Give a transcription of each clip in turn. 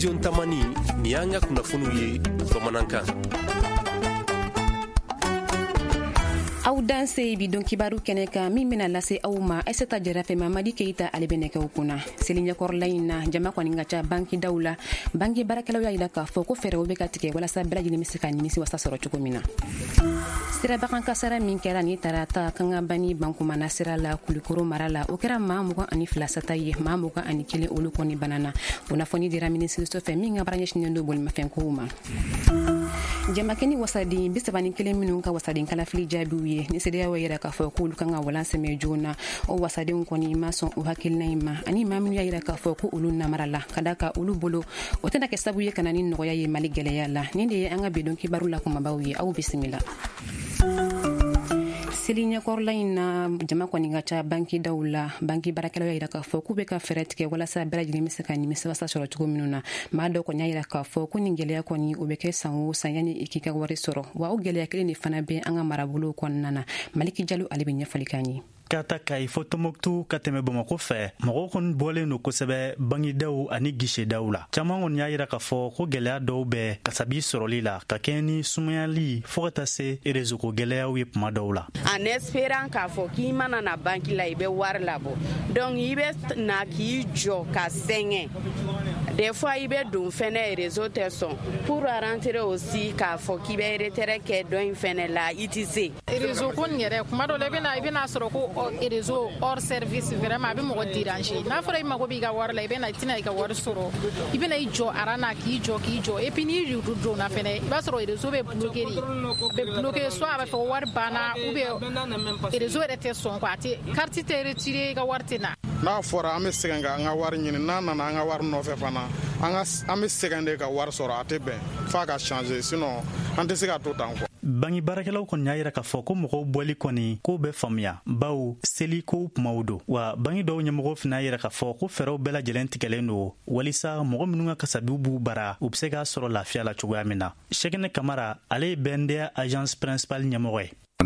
Studio Tamani ni y'an ka kunnafoniw ye bamanankan. Aw danse bi don kibaru kɛnɛ kan min bɛna lase aw ma Aissata Jara fɛ Mamadi Keita ale bɛ nɛgɛw kunna. Seliɲɛkɔrɔla in na jama kɔni ka ca banki daw la. Banki baarakɛlaw y'a jira k'a fɔ ko fɛɛrɛw bɛ ka tigɛ walasa bɛɛ lajɛlen bɛ se ka nimisi wasa sɔrɔ cogo min na. Sirabakan kasara min kɛra ni tarata kanga bani bankumana sira la Kulikoro mara la o kɛra maa 22 sata ye maa 21 olu kɔni banana. Kunnafoni dira minisiriso fɛ min ka baara ɲɛsinnen don bolimafɛnkow ma. Jamakɛni wasaden 31 minnu ka wasaden kalafili jaabiw ye ni CEDEAO yɛrɛ k'a fɔ k'olu kan ka walansɛmɛ joona o wasadenw kɔni ma sɔn o hakilina in ma ani maa minnu y'a yira k'a fɔ ko olu namara la ka da ka olu bolo o tɛna kɛ sabu ye ka na ni nɔgɔya ye Mali gɛlɛya la nin de ye an ka bidon kibaru la kumabaw ye aw bisimila. Seliɲɛkɔrɔla in na jama kɔni ka ca banki daw la banki baarakɛlaw y'a jira k'a fɔ k'u bɛ ka fɛɛrɛ tigɛ walasa bɛɛ lajɛlen bɛ se ka nimisi wasa sɔrɔ cogo minnu na maa dɔw kɔni y'a jira k'a fɔ ko nin gɛlɛya kɔni o bɛ kɛ san o san yanni i k'i ka wari sɔrɔ wa o gɛlɛya kelen de fana bɛ an ka marabolow kɔnɔna na Maliki Jalo ale bɛ ɲɛfɔli k'an ye. Kata kai fo Tombouctou ka tɛmɛ Bamako fɛ mɔgɔw kɔni bɔlen no kosɛbɛ bangidaw ani guichetdaw la caman kɔni y'a yira k'a fɔ ko gɛlɛya dɔw bɛ kasabi sɔrɔli la ka kɛ ni sumayali fo ka taa se réseau ko gɛlɛyaw ye kuma dɔw la en espérant k'a fɔ k'i mana na banki la i bɛ wari labɔ donc i bɛ na k'i jɔ ka sɛŋɛ des fois i bɛ don fɛnɛ réseau tɛ sɔn pour rentrer aussi k'a fɔ k'i bɛ retraite kɛ dɔ in fɛnɛ la i tɛ se réseau ko nin yɛrɛ kuma dɔ la i bɛna sɔrɔ ko réseau hors service vraiment a bɛ mɔgɔ déranger n'a fɔra i mago b'i ka wari la i bɛna i tɛna i ka wari sɔrɔ i bɛna i jɔ aran na k'i jɔ et puis n'i donna fɛnɛ i b'a sɔrɔ réseau bɛ bloqué de bɛ bloqué soit a bɛ fɔ ko wari banna ou bien réseau yɛrɛ tɛ sɔn quoi carte tɛ retiré i ka wari tɛ na. N'a fɔra an bɛ sɛgɛn ka an ka wari ɲini n'a nana an ka wari nɔfɛ fana an bɛ sɛgɛn de ka wari sɔrɔ a tɛ bɛn f'a ka changer sinon an tɛ se ka to tan quoi. Bangi baarakɛlaw kɔni y'a yira k'a fɔ ko mɔgɔw bɔli kɔni k'o bɛ faamuya bawo seli kow kumaw don wa bangi dɔw ɲɛmɔgɔw fana y'a yira k'a fɔ ko fɛɛrɛw bɛɛ lajɛlen tigɛlen don walisa mɔgɔ minnu ka kasabiw b'u bara u bɛ se k'a sɔrɔ lafiya la cogoya min na. Cheikhne Kamara ale ye BNDA agence principale ɲɛmɔgɔ ye. An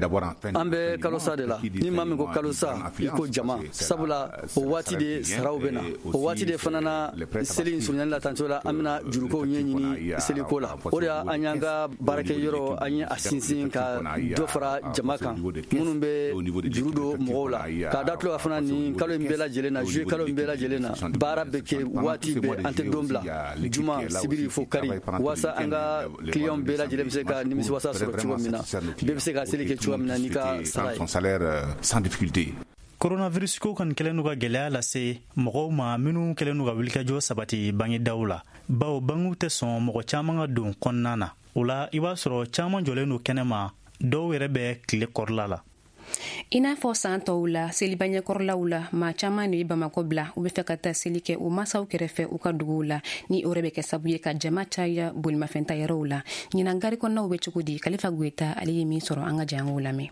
bɛ kalosa de la ni maa min ko kalosa i ko jama sabula o waati de saraw bɛ na o waati de fana na seli surunyani la tanto la an bɛna jurukow ɲɛɲini seliko la o de y'an y'an ka baarakɛ yɔrɔ an ye a sinsin ka dɔ fara jama kan minnu bɛ juru don mɔgɔw la k'a da tulo fana ni kalo in bɛɛ lajɛlen na juillet kalo in bɛɛ lajɛlen na baara bɛ kɛ waati bɛɛ an tɛ don bila juma sibiri fo kari walasa an ka client bɛɛ lajɛlen bɛ se ka nimisi wasa sɔrɔ cogo min na bɛɛ bɛ se ka seli kɛ cogo min na n'i ka salaire sans difficulté. Coronavirus ko kan kɛlen n'u ka gɛlɛya lase mɔgɔw ma minnu kɛlen n'u ka wulikajɔ sabati bangidaw la bawo bangiw tɛ sɔn mɔgɔ caman ka don kɔnɔna na o la i b'a sɔrɔ caman jɔlen don kɛnɛma dɔw yɛrɛ bɛ tile kɔrɔla la. I n'a fɔ san tɔw la seliba ɲɛkɔrɔlaw la maa caman de ye Bamako bila u bɛ fɛ ka taa seli kɛ u masaw kɛrɛfɛ u ka duguw la ni o yɛrɛ bɛ kɛ sabu ye ka jama caya bolimafɛntayɔrɔw la ɲinan gari kɔnɔnaw bɛ cogo di Kalifa Goyita ale ye min sɔrɔ an ka jango lamɛn.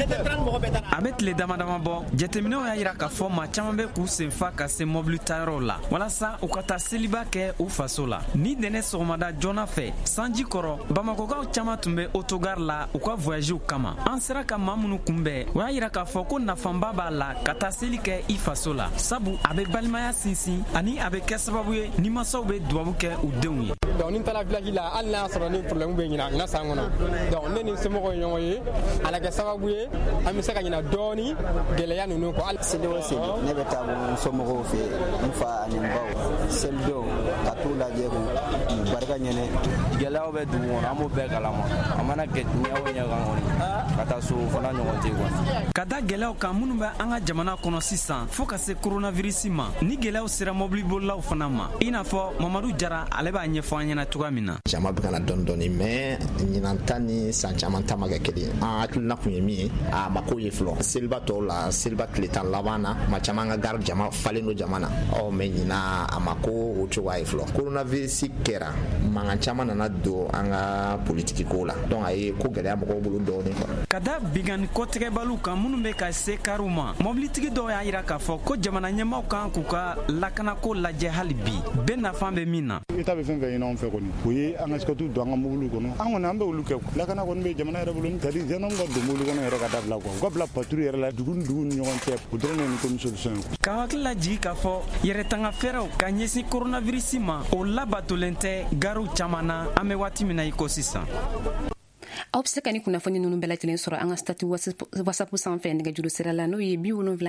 A bɛ tile damadama bɔ jateminɛw y'a jira k'a fɔ maa caman bɛ k'u senfa ka se mobili tayɔrɔw la walasa u ka taa seliba kɛ u faso la ni dɛnɛ sɔgɔmada joona fɛ sanji kɔrɔ bamakokaw caman tun bɛ autogare la u ka voyagew kama an sera ka maa minnu kunbɛn o y'a jira k'a fɔ ko nafanba b'a la ka taa seli kɛ i faso la sabu a bɛ balimaya sinsin ani a bɛ kɛ sababu ye ni masaw bɛ dubabu kɛ u denw ye. Donc ni taara village la hali n'a y'a sɔrɔ ni problème bɛ ɲina san kɔnɔ donc ne ni somɔgɔw ye ɲɔgɔn ye a la kɛ sababu ye an bɛ se ka ɲina dɔɔni gɛlɛya ninnu kɔ. Seli o seli ne bɛ taa n somɔgɔw fɛ n fa ani n baw seli don ka t'u lajɛ k'u barika ɲɛnɛ. Gɛlɛyaw bɛ dugu kɔnɔ an b'o bɛɛ kalama a mana kɛ ɲɛ o ɲɛ kan kɔni ka taa so fana ɲɔgɔn tɛ quoi. Ka da gɛlɛyaw kan minnu bɛ an ka jamana kɔnɔ sisan fo ka se coronavirus ma ni gɛlɛyaw sera mobili bolilaw fana ma i n'a fɔ Mamadu Jara ale b'a ɲɛfɔ an ɲɛna cogoya min na. Jama bɛ ka na dɔɔni dɔɔni mais ɲinan ta ni san caman ta ma kɛ kelen an hakilina kun ye min ye a ma ko ye fɔlɔ seliba tɔw la seliba tile tan laban na ma caman ka gari jama falen don jama na mais ɲina a ma ko o cogoya ye fɔlɔ coronavirus kɛra mankan caman nana don an ka politiki ko la donc a ye ko gɛlɛya mɔgɔw bolo dɔɔni quoi. Ka da bingani kɔtigɛbaliw kan minnu bɛ ka se kariw ma mobilitigi dɔw y'a jira k'a fɔ ko jamana ɲɛmaw kan k'u ka lakanako lajɛ hali bi bɛɛ nafan bɛ min na. État bɛ fɛn fɛn ɲini anw fɛ kɔni o ye an ka sikatu don an ka mobiliw kɔnɔ an kɔni an bɛ olu kɛ lakana kɔni bɛ jamana yɛrɛ bolo c'est-à-dire gendarme ka don mobili kɔnɔ yɛrɛ yɛrɛ ka dabila quoi u ka bila patrouille yɛrɛ la dugu ni ɲɔgɔn cɛ o dɔrɔn de ni komi solution ye. Ka hakili la jigi k'a fɔ yɛrɛtanga fɛɛrɛw ka ɲɛsin coronavirus ma o labatolen tɛ garuw caman na an bɛ waati min na i ko sisan. Aw bɛ se ka ni kunnafoni ninnu bɛɛ lajɛlen sɔrɔ an ka stati whatsapp sanfɛ nɛgɛjuru sira la n'o ye 76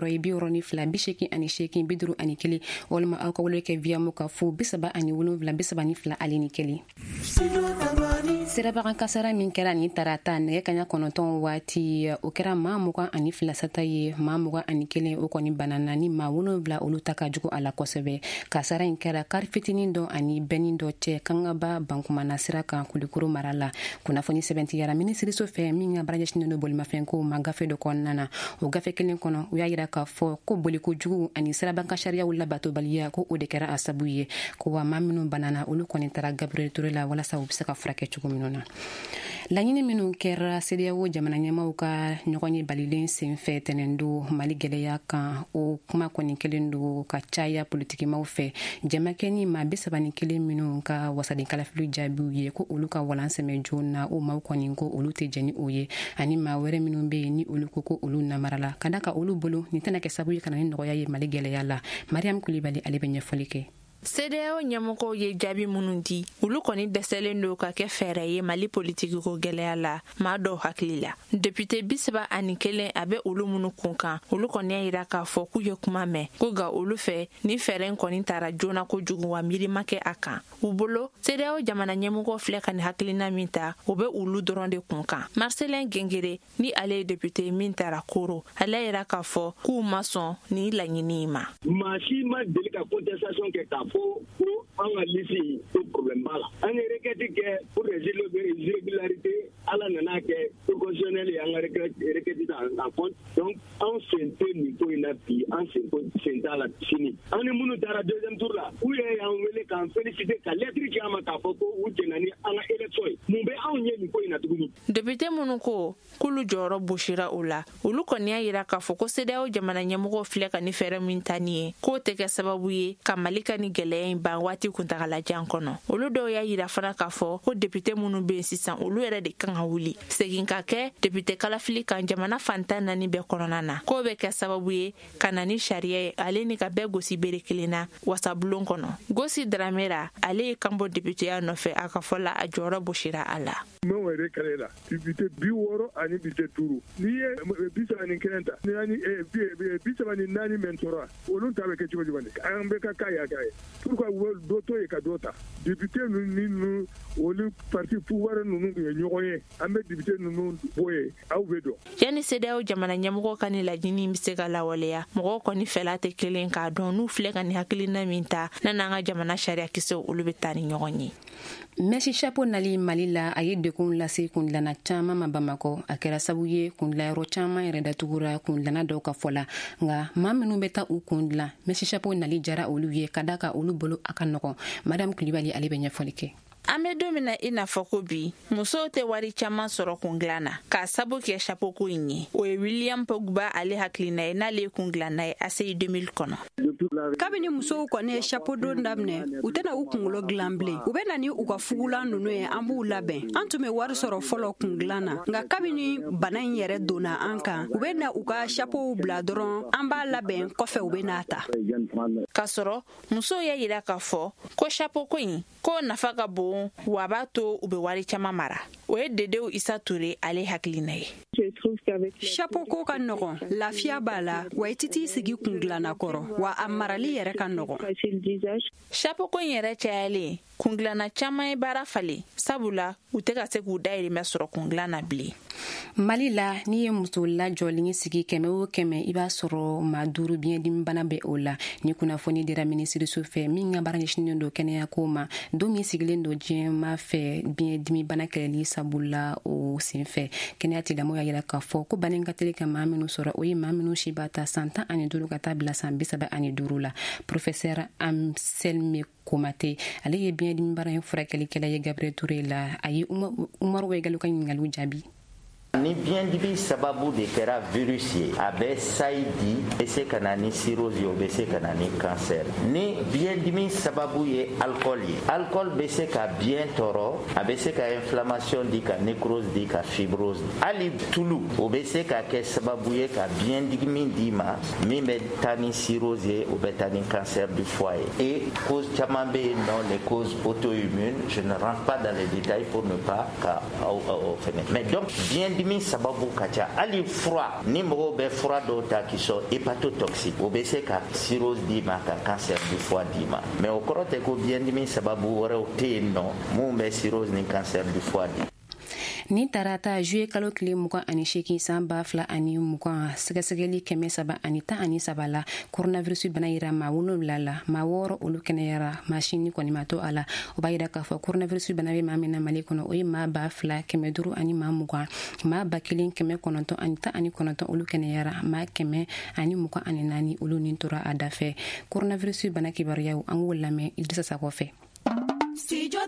62 88 51 walima aw ka wele kɛ via muka fo 37 32 ali ni kelen. Sirabagan kasara min kɛra ni tarata nɛgɛ kaɲa 9 waati o kɛra maa 22 sata ye maa 21 o kɔni banana ni maa 7 olu ta ka jugu a la kosɛbɛ. Kasara in kɛra kari fitinin dɔ ani bɛnin dɔ cɛ kangaba bankumana sira kan Kulikoro mara la. Kunnafoni sɛbɛntiyara minisiriso fɛ min ka baara ɲɛsinnen don bolimafɛn ko ma gafe dɔ kɔnɔna na o gafe kelen kɔnɔ u y'a yira k'a fɔ ko bolikojugu ani sirabanka sariyaw labatobaliya ko o de kɛra a sabu ye ko wa maa minnu banana olu kɔni taara Gabriel Ture la walasa u bɛ se ka furakɛ cogo minnu na. Laɲini minnu kɛra CEDEAO jamana ɲɛmaaw ka ɲɔgɔn ye balilen senfɛ tɛnɛn don Mali gɛlɛya kan o kuma kɔni kelen don ka caya politikimaw fɛ jamakɛ ni maa 31 minnu ka wasaden kalafili jaabiw ye ko olu ka walansɛmɛ joona o maaw kɔni ko olu tɛ jɛni o ye ani maa wɛrɛ minnu bɛ yen ni olu ko olu namara la ka da ka olu bolo nin tɛna kɛ sabu ye ka na ni nɔgɔya ye Mali gɛlɛya la. Mariam Kulibali ale bɛ ɲɛfɔli kɛ. CEDEAO ɲɛmɔgɔw ye jaabi minnu di olu kɔni dɛsɛlen don ka kɛ fɛɛrɛ ye Mali politiki ko gɛlɛya la maa dɔw hakili la. Député 31 a bɛ olu minnu kun kan olu kɔni y'a yira k'a fɔ k'u ye kuma mɛn ko ga olu fɛ ni fɛɛrɛ kɔni taara joona kojugu wa miiri ma kɛ a kan. U bolo CEDEAO jamana ɲɛmɔgɔ filɛ ka ni hakilina min ta o bɛ olu dɔrɔn de kun kan. Marcelin Gengere ni ale ye député min taara Koro ale yira k'a fɔ k'u ma sɔn ni laɲini ma. Maa si ma deli ka contestation kɛ k'a fo an ka lisi ko problème b'a la an ye requête kɛ pour résoudre irrégularité ala nana kɛ constitutionnel ye an ka requête ta en compte donc an sen tɛ nin ko in na bi an sen t'a la sini an ni minnu taara deuxième tour la u yɛrɛ y'an wele k'an féliciter ka lettre ci an ma k'a fɔ ko u jɛnna ni an ka élection ye mun bɛ anw ɲɛ nin ko in na tuguni. Député minnu ko k'olu jɔyɔrɔ bosira o la olu kɔni y'a yira k'a fɔ ko CEDEAO jamana ɲɛmɔgɔw filɛ ka ni fɛɛrɛ min ta ni ye k'o tɛ kɛ sababu ye ka Mali ka ni gɛlɛya in ban waati kuntagalajan kɔnɔ. Olu dɔw y'a yira fana k'a fɔ ko député minnu bɛ yen sisan olu yɛrɛ de kan ka wuli segin ka kɛ député kalafili kan jamana fantan 4 bɛɛ kɔnɔna na k'o bɛ kɛ sababu ye ka na ni sariya ye ale ni ka bɛɛ gosi bere kelen na wasabulon kɔnɔ. Gosi Dramera ale ye kan bɔ députéya nɔfɛ a ka fɔ la a jɔyɔrɔ bosira a la. N'o yɛrɛ kɛlɛ la député 60 ani député 5 n'i ye 31 ta ni 34 min tora olu ta bɛ kɛ cogo jumɛn an bɛ ka k'a ye pourquoi dɔ to ye ka dɔ ta député ninnu olu parti pouvoir ninnu ye ɲɔgɔn ye an bɛ député ninnu bɔ ye aw bɛ dɔn. Yani CEDEAO jamana ɲɛmɔgɔ ka ni laɲini bɛ se ka lawaleya mɔgɔw kɔni fɛla tɛ kelen k'a dɔn n'u filɛ ka ni hakilina min ta n'an ka jamana sariya kisɛw olu bɛ taa ni ɲɔgɔn ye. Messi Chapo nali Mali la a ye dekun lase kundilana caman ma Bamakɔ a kɛra sabu ye kundilayɔrɔ caman yɛrɛ datugura kundilana dɔw ka fɔ la nka maa minnu bɛ taa u kundila Messi Chapo nali jara olu ye ka da ka olu bolo a ka nɔgɔn. Madame Kulibali ale bɛ ɲɛfɔli kɛ. An bɛ don min na i n'a fɔ ko bi musow tɛ wari caman sɔrɔ kundilan na k'a sabu kɛ Chapo ko in ye o ye William Pogba ale hakilina ye n'ale ye kundilanna ye ACI 2000 kɔnɔ. Kabini musow kɔni ye Chapo don daminɛ u tɛna u kunkolo dilan bilen u bɛ na ni u ka fugulan ninnu ye an b'u labɛn an tun bɛ wari sɔrɔ fɔlɔ kundilan na nka kabini bana in yɛrɛ donna an kan u bɛ na u ka Chapow bila dɔrɔn an b'a labɛn kɔfɛ u bɛ n'a ta. K'a sɔrɔ musow y'a yira k'a fɔ ko Chapo ko in ko nafa ka bon wa b'a to u bɛ wari caman mara o ye Dedew Isa Ture ale hakilina ye. Chapo ko ka nɔgɔn lafiya b'a la wa i tɛ t'i sigi kundilanna kɔrɔ wa a marali yɛrɛ ka nɔgɔn. Chapo ko in yɛrɛ cayalen kundilanna caman ye baara falen sabula u tɛ ka se k'u dayirimɛ sɔrɔ kundilan na bilen. Mali la n'i ye muso lajɔlen sigi 100 o 100 i b'a sɔrɔ maa 5 biyɛndimi bana bɛ o la ni kunnafoni dira minisiriso fɛ min ka baara ɲɛsinnen don kɛnɛya ko ma don min sigilen don diɲɛma fɛ biyɛndimi bana kɛlɛli sabula o senfɛ kɛnɛya tigilamɔgɔw y'a yira k'a fɔ ko bana in ka teli ka maa minnu sɔrɔ o ye maa minnu si b'a ta san 15 ka taa bila san 35 la. Professeur Anselme Komate ale ye biyɛndimi bana in furakɛlikɛla ye Gabriel Ture la a ye Umaru Wegalo ka ɲininkaliw jaabi. ni biyɛndimi sababu de kɛra virus ye a bɛ sayi di bɛ se ka na ni cirrhose ye o bɛ se ka na ni cancer ni biyɛndimi sababu ye alcool ye alcool bɛ se ka biyɛn tɔɔrɔ a bɛ se ka inflammation di ka nécrose di ka fibrose hali tulu o bɛ se ka kɛ sababu ye ka biyɛndimi di ma min bɛ taa ni cirrhose ye o bɛ taa ni cancer du foie ye et cause caman bɛ yen nɔ les causes auto-immunes je ne rentre pas dans les détails pour ne pas ka fɛnɛ mais donc biyɛndimi sababu ka ca hali fura ni mɔgɔw bɛ fura dɔw ta qui sont hépatotoxiques o bɛ se ka cirrhose di ma ka cancer du foie di ma mais o kɔrɔ tɛ ko biyɛndimi sababu wɛrɛw tɛ yen nɔ mun bɛ cirrhose ni cancer du foie di. Ni tarata juye kalo tile 28 san 2020 sɛgɛsɛgɛli 310 la coronavirus bana yira maa 7 la maa 6 olu kɛnɛyara maa 9 kɔni ma to a la o b'a yira k'a fɔ coronavirus bana bɛ maa min na Mali kɔnɔ o ye maa 2,520 ani maa 20 maa 1,919 olu kɛnɛyara maa 124 olu ni tora a da fɛ coronavirus bana kibaruyaw an k'o lamɛn Idrissa Sakɔ fɛ. Studio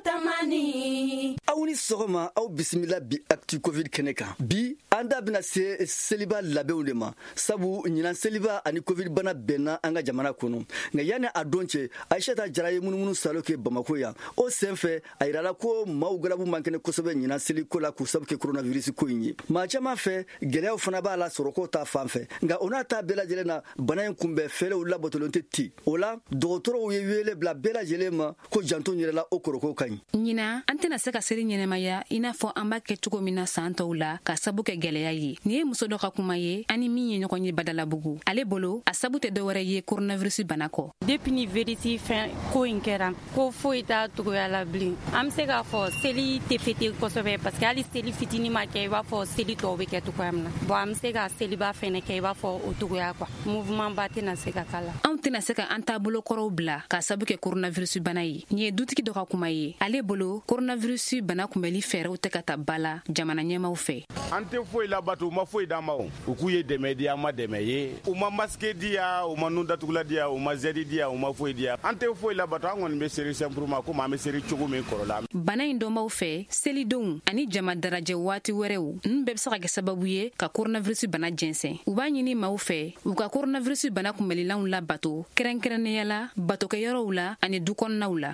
Tamani. Aw ni sɔgɔma aw bisimila bi actu covid kɛnɛ kan bi an da bɛna se seliba labɛnw de ma sabu ɲinan seliba ani covid bana bɛnna an ka jamana kɔnɔ nka yanni a don cɛ Aishata Jara ye munumunu salo kɛ Bamako yan o senfɛ a yirala ko maaw galabu man kɛnɛ kosɛbɛ ɲinan seli ko la k'u sabu kɛ coronavirus ko in ye maa caman fɛ gɛlɛyaw fana b'a la sɔrɔko ta fan fɛ nka o n'a ta bɛɛ lajɛlen na bana in kunbɛn fɛɛrɛw labɔtɔlen tɛ ten o la dɔgɔtɔrɔw ye wele bila bɛɛ lajɛlen ma ko janto yɛrɛ la o koroko ka ɲi ɲina an tɛna se ka seri ɲɛnɛmaya i n'a fɔ an b'a kɛ cogo min na san tɔw la ka sabu kɛ gwɛlɛya ye ni ye muso dɔ ka kuma ye ani min ye ɲɔgɔn ye Badalabugu ale bolo a sabu tɛ dɔwɛrɛ ye coronavirus bana kɔ depuis ni virus fɛn ko in kɛra ko foyi t'a togoya la bilen an bɛ se k'a fɔ seli tɛ fete kosɛbɛ parce que hali seli fitini ma kɛ i b'a fɔ seli tɔw bɛ kɛ togoya min na bon an bɛ se ka seliba fɛnɛ kɛ i b'a fɔ o togoya quoi mouvement ba tɛna se ka k'a la anw tɛna se ka an taabolo kɔrɔw bila ka sabu kɛ coronavirus bana ye nin ye dutigi dɔ ka kuma ye ale bolo coronavirus bana kunbɛli fɛɛrɛw tɛ ka ta ba la jamana ɲɛmaw fɛ an tɛ foyi labato u ma foyi d'an ma u k'u ye dɛmɛ di an ma dɛmɛ ye u ma masque di ya u ma nun datugula di ya u ma zɛdi di ya u ma foyi di ya an tɛ foyi labato an kɔni bɛ seri simplement ma komi an bɛ seri cogo min kɔrɔla bana in dɔnbaw fɛ selidenw ani jama darajɛ waati wɛrɛw ninnu bɛɛ bɛ se ka kɛ sababu ye ka coronavirus bana jɛnsɛn u b'a ɲini maaw fɛ u ka coronavirus bana kunbɛlilanw labato kɛrɛnkɛrɛnnenya la batokɛyɔrɔw la ani dukɔnɔnaw la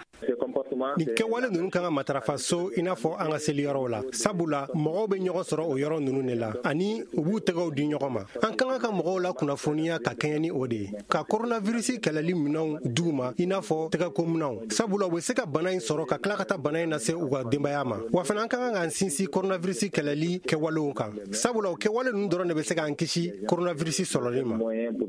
ni kɛwale ninnu kan ka matarafa so i n'a fɔ an ka seliyɔrɔw la sabula mɔgɔw bɛ ɲɔgɔn sɔrɔ o yɔrɔ ninnu de la ani u b'u tɛgɛw di ɲɔgɔn ma an ka kan ka mɔgɔw la kunnafoniya ka kɛɲɛ ni o de ye ka coronavirus kɛlɛli minɛnw d'u ma i n'a fɔ tɛgɛko minɛnw sabula u bɛ se ka bana in sɔrɔ ka tila ka taa bana in lase u ka denbaya ma wa fana an ka kan k'an sinsin coronavirus kɛlɛli kɛwalew kan sabula o kɛwale ninnu dɔrɔn de bɛ se k'an kisi coronavirus sɔrɔli ma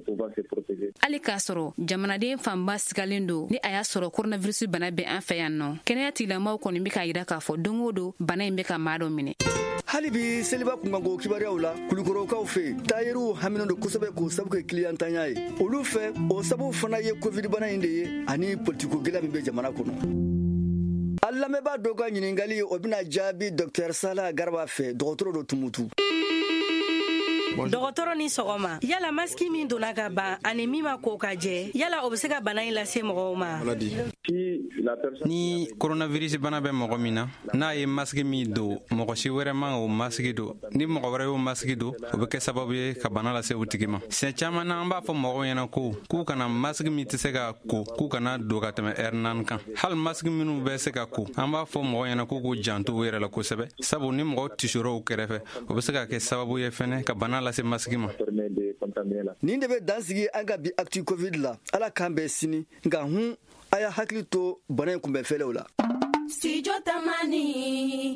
hali k'a sɔrɔ jamanaden fanba sigalen don ni a y'a sɔrɔ coronavirus bana bɛ an fɛ yan nɔ kɛnɛya tigilamɔgɔw kɔni bɛ k'a yira k'a fɔ don o don bana in bɛ ka maa dɔ minɛ hali bi seliba kunkanko kibaruyaw la kulukorokaw fɛ taayiriw haminen don kosɛbɛ k'o sabu kɛ kiliyantanya ye olu fɛ o sabu fana ye covid bana in de ye ani politiko gɛlɛya min bɛ jamana kɔnɔ a lamɛnbaa dɔw ka ɲiningali o bɛna jaabi Dr Sala Garba fɛ dɔgɔtɔrɔ dɔ tumutu dɔgɔtɔrɔ ni sɔgɔma yala maski min donna ka ban ani min ma ko ka jɛ yala o bɛ se ka bana in lase mɔgɔw ma ni coronavirus bana bɛ mɔgɔ min na n'a ye masigi min don mɔgɔ si wɛrɛ man o masigi don ni mɔgɔ wɛrɛ y'o masigi don o bɛ kɛ sababu ye ka bana lase o tigi ma siɲɛ caman na an b'a fɔ mɔgɔw ɲɛna ko k'u kana masigi min tɛ se ka ko k'u kana don ka tɛmɛ ɛri 4 kan hali masigi minnu bɛ se ka ko an b'a fɔ mɔgɔw ɲɛna k'u k'u janto u yɛrɛ la kosɛbɛ sabu ni mɔgɔw tisora u kɛrɛfɛ o bɛ se ka kɛ sababu ye fɛnɛ ka bana lase masigi ma nin de bɛ dansigi an ka bi actu covid la ala k'an bɛɛ sini nka hun a y'a hakili to bana in kunbɛn fɛlɛw la Studio Tamani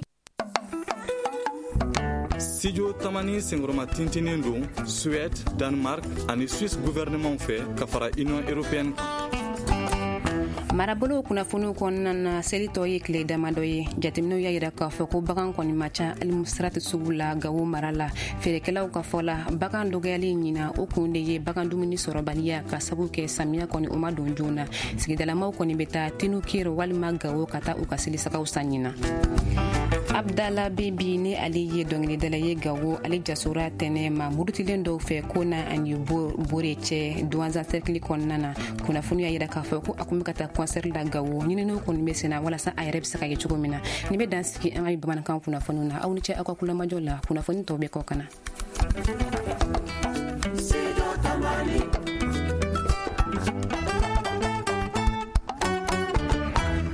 Studio Tamani senkɔrɔma tintinin don Suède, Danemark ani Suisse gouvernement fɛ ka fara Union européenne marabolo kunnafoniw kɔnɔna na seli tɔ ye tile damadɔ ye jateminɛw y'a yira k'a fɔ ko bagan kɔni ma ca alimusirati sugu la Gawo mara la feerekɛlaw ka fɔ la bagan dɔgɔyali ɲina o kun de ye bagan dumuni sɔrɔbaliya ka sabu kɛ samiya kɔni o ma don joona sigidalamaw kɔni bɛ taa Tinukiri walima Gawo ka taa u ka selisagaw san ɲina Abdallah Bibi ni ali ye dongli dala ye gawo ali jasura tene ma murutilen do fe kona ani bore che duanza cercle konnana kuna funu ya yira ka fa ko akumikata concert la gawo ni no ko mesena wala sa ayreb saka ye chugomina ni be danski an ay baman kan kuna funu na awni che akakula majola kuna funu to be ko kana